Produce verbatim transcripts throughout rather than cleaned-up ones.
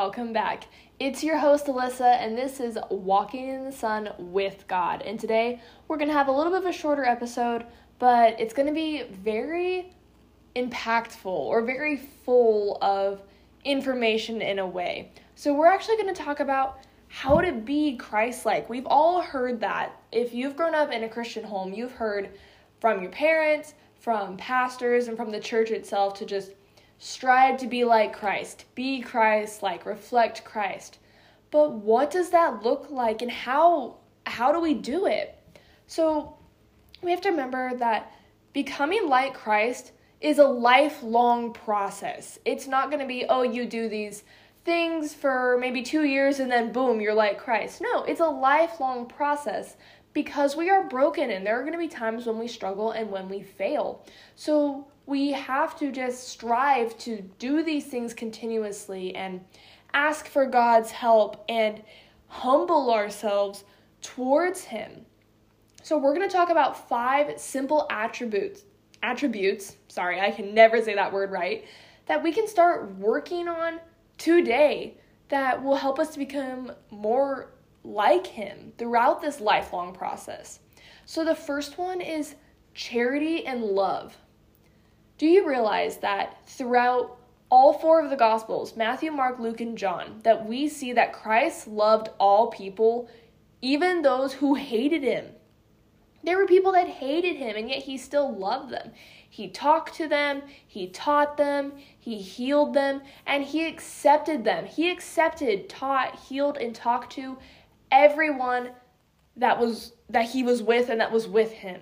welcome back. It's your host, Alyssa, and this is Walking in the Sun with God. And today, we're going to have a little bit of a shorter episode, but it's going to be very impactful or very full of information in a way. So we're actually going to talk about how to be Christ-like. We've all heard that. If you've grown up in a Christian home, you've heard from your parents, from pastors, and from the church itself to just strive to be like Christ, be Christ-like, reflect Christ. But what does that look like, and how how do we do it? So we have to remember that becoming like Christ is a lifelong process. It's not going to be, oh, you do these things for maybe two years and then boom, you're like Christ. No, it's a lifelong process because we are broken and there are going to be times when we struggle and when we fail. So we have to just strive to do these things continuously and ask for God's help and humble ourselves towards Him. So we're going to talk about five simple attributes, attributes, sorry, I can never say that word right, that we can start working on today that will help us to become more like Him throughout this lifelong process. So the first one is charity and love. Do you realize that throughout all four of the Gospels, Matthew, Mark, Luke, and John, that we see that Christ loved all people, even those who hated Him? There were people that hated Him, and yet He still loved them. He talked to them, He taught them, He healed them, and He accepted them. He accepted, taught, healed, and talked to everyone that was that He was with and that was with Him.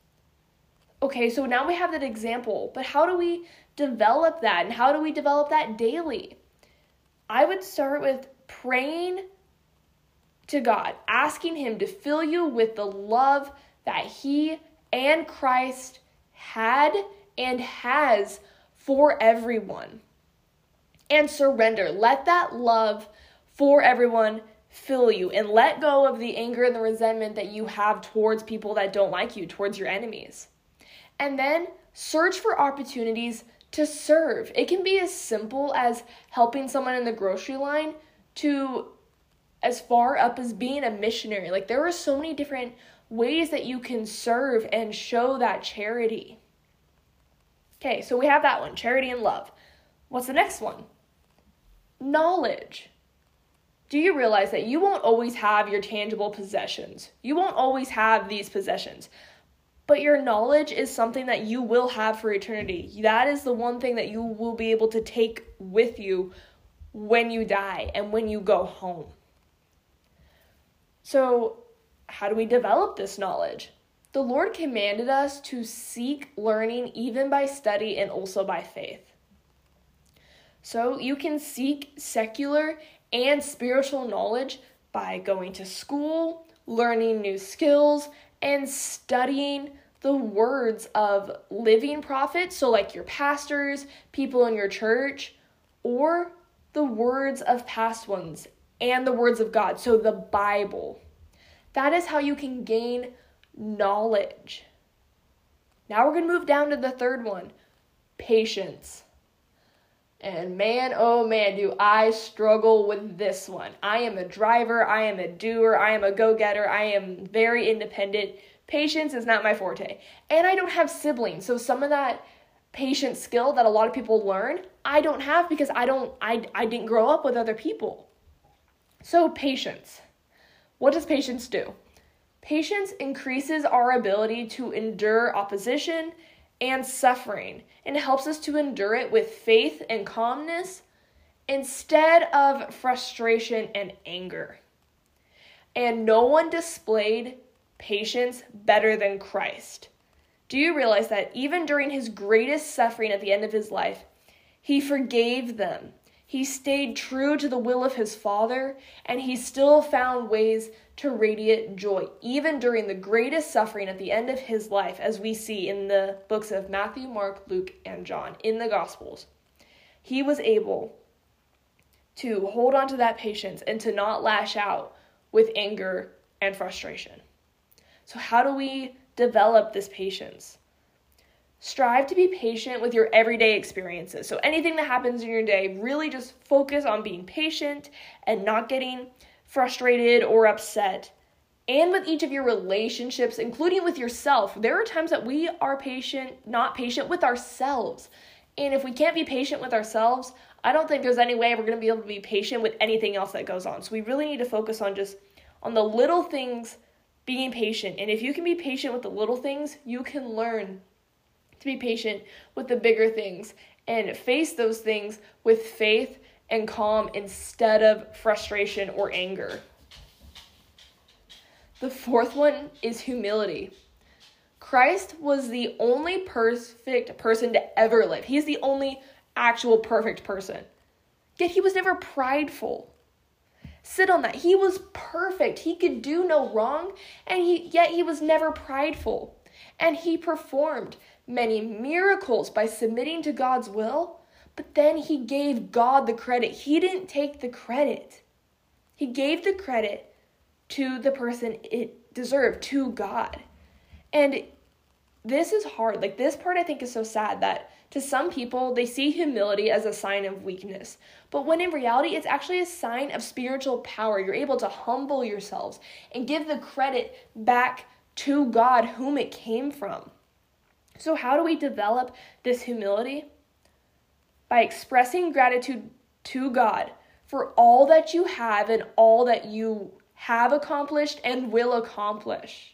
Okay, so now we have that example, but how do we develop that, and how do we develop that daily? I would start with praying to God, asking Him to fill you with the love that He and Christ had and has for everyone. And surrender. Let that love for everyone fill you, and let go of the anger and the resentment that you have towards people that don't like you, towards your enemies. And then search for opportunities to serve. It can be as simple as helping someone in the grocery line to as far up as being a missionary. Like, there are so many different ways that you can serve and show that charity. Okay, so we have that one, charity and love. What's the next one? Knowledge. Do you realize that you won't always have your tangible possessions? You won't always have these possessions. But your knowledge is something that you will have for eternity. That is the one thing that you will be able to take with you when you die and when you go home. So, how do we develop this knowledge? The Lord commanded us to seek learning even by study and also by faith. So, you can seek secular and spiritual knowledge by going to school, learning new skills, and studying the words of living prophets, so like your pastors, people in your church, or the words of past ones and the words of God, so the Bible. That is how you can gain knowledge. Now we're going to move down to the third one, patience. And man, oh man, do I struggle with this one. I am a driver, I am a doer, I am a go-getter, I am very independent. Patience is not my forte. And I don't have siblings, so some of that patience skill that a lot of people learn, I don't have because I don't I I didn't grow up with other people. So patience. What does patience do? Patience increases our ability to endure opposition and suffering, and helps us to endure it with faith and calmness instead of frustration and anger. And no one displayed patience better than Christ. Do you realize that even during His greatest suffering at the end of His life, He forgave them? He stayed true to the will of His Father, and He still found ways to radiate joy, even during the greatest suffering at the end of His life, as we see in the books of Matthew, Mark, Luke, and John, in the Gospels. He was able to hold on to that patience and to not lash out with anger and frustration. So how do we develop this patience? strive to be patient with your everyday experiences. So anything that happens in your day, really just focus on being patient and not getting frustrated or upset. And with each of your relationships, including with yourself, there are times that we are patient, not patient with ourselves. And if we can't be patient with ourselves, I don't think there's any way we're going to be able to be patient with anything else that goes on. So we really need to focus on just on the little things, being patient. And if you can be patient with the little things, you can learn to be patient with the bigger things and face those things with faith and calm instead of frustration or anger. The fourth one is humility. Christ was the only perfect person to ever live. He's the only actual perfect person. Yet he was never prideful. Sit on that. He was perfect. He could do no wrong, and he yet he was never prideful. And he performed many miracles by submitting to God's will, but then he gave God the credit. He didn't take the credit. He gave the credit to the person it deserved, to God. And this is hard. Like, this part I think is so sad that to some people, they see humility as a sign of weakness. But when in reality, it's actually a sign of spiritual power. You're able to humble yourselves and give the credit back to God, whom it came from. So how do we develop this humility? By expressing gratitude to God for all that you have and all that you have accomplished and will accomplish.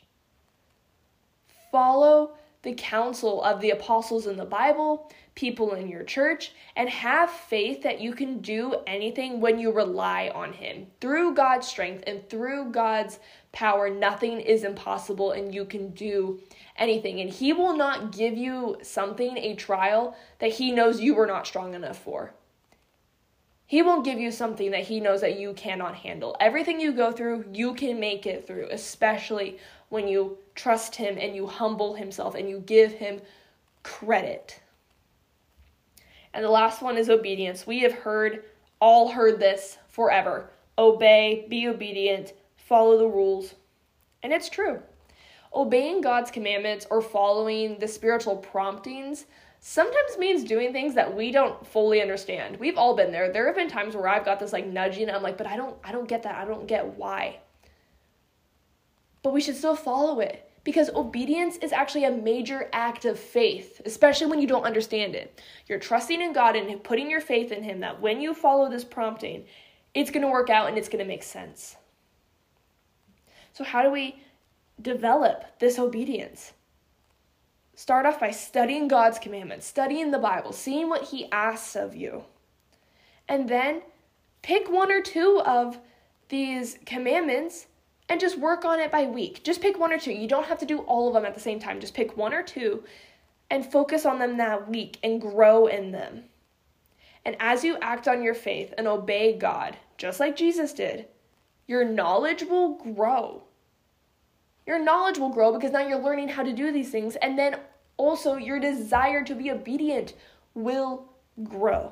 Follow the counsel of the apostles in the Bible, people in your church, and have faith that you can do anything when you rely on him. Through God's strength and through God's power, nothing is impossible and you can do anything. And he will not give you something, a trial, that he knows you were not strong enough for. He won't give you something that he knows that you cannot handle. Everything you go through, you can make it through, especially when you trust him and you humble himself and you give him credit. And the last one is obedience. We have heard, all heard this forever. Obey, be obedient, follow the rules. And it's true. Obeying God's commandments or following the spiritual promptings sometimes means doing things that we don't fully understand. We've all been there. There have been times where I've got this like nudging and I'm like, but I don't I don't get that. I don't get why. But we should still follow it because obedience is actually a major act of faith, especially when you don't understand it. You're trusting in God and putting your faith in him that when you follow this prompting, it's going to work out and it's going to make sense. So how do we develop this obedience? Start off by studying God's commandments, studying the Bible, seeing what he asks of you. And then pick one or two of these commandments and just work on it by week. Just pick one or two. You don't have to do all of them at the same time. Just pick one or two and focus on them that week and grow in them. And as you act on your faith and obey God, just like Jesus did, your knowledge will grow. Your knowledge will grow because now you're learning how to do these things. And then also your desire to be obedient will grow.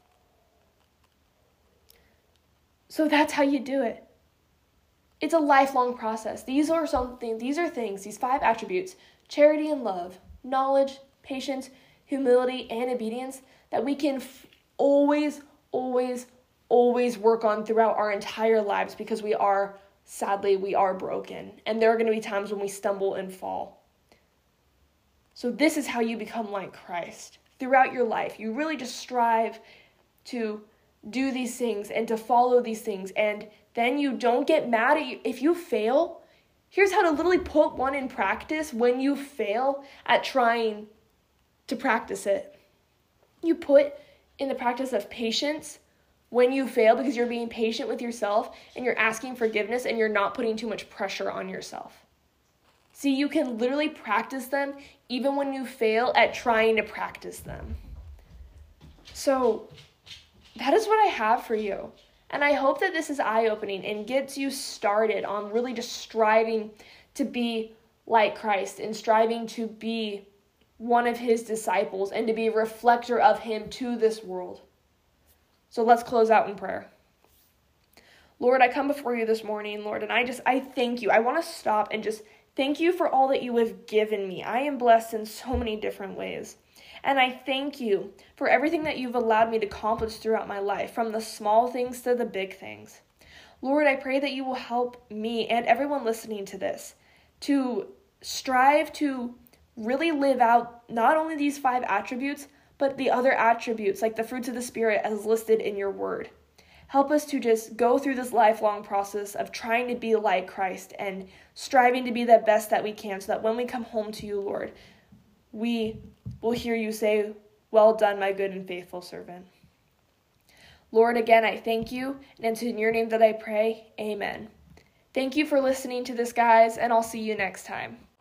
So that's how you do it. It's a lifelong process. These are something, these are things, these five attributes, charity and love, knowledge, patience, humility, and obedience that we can f- always, always, always work on throughout our entire lives because we are Sadly, we are broken, and there are going to be times when we stumble and fall. So this is how you become like Christ. Throughout your life, you really just strive to do these things and to follow these things, and then you don't get mad at you. If you fail, here's how to literally put one in practice when you fail at trying to practice it. You put in the practice of patience when you fail because you're being patient with yourself and you're asking forgiveness and you're not putting too much pressure on yourself. See, you can literally practice them even when you fail at trying to practice them. So that is what I have for you. And I hope that this is eye-opening and gets you started on really just striving to be like Christ and striving to be one of his disciples and to be a reflector of him to this world. So let's close out in prayer. Lord, I come before you this morning, Lord, and I just, I thank you. I want to stop and just Thank you for all that you have given me. I am blessed in so many different ways. And I thank you for everything that you've allowed me to accomplish throughout my life, from the small things to the big things. Lord, I pray that you will help me and everyone listening to this to strive to really live out not only these five attributes, but the other attributes, like the fruits of the Spirit as listed in your word. Help us to just go through this lifelong process of trying to be like Christ and striving to be the best that we can, so that when we come home to you, Lord, we will hear you say, "Well done, my good and faithful servant." Lord, again, I thank you, and it's in your name that I pray. Amen. Thank you for listening to this, guys, and I'll see you next time.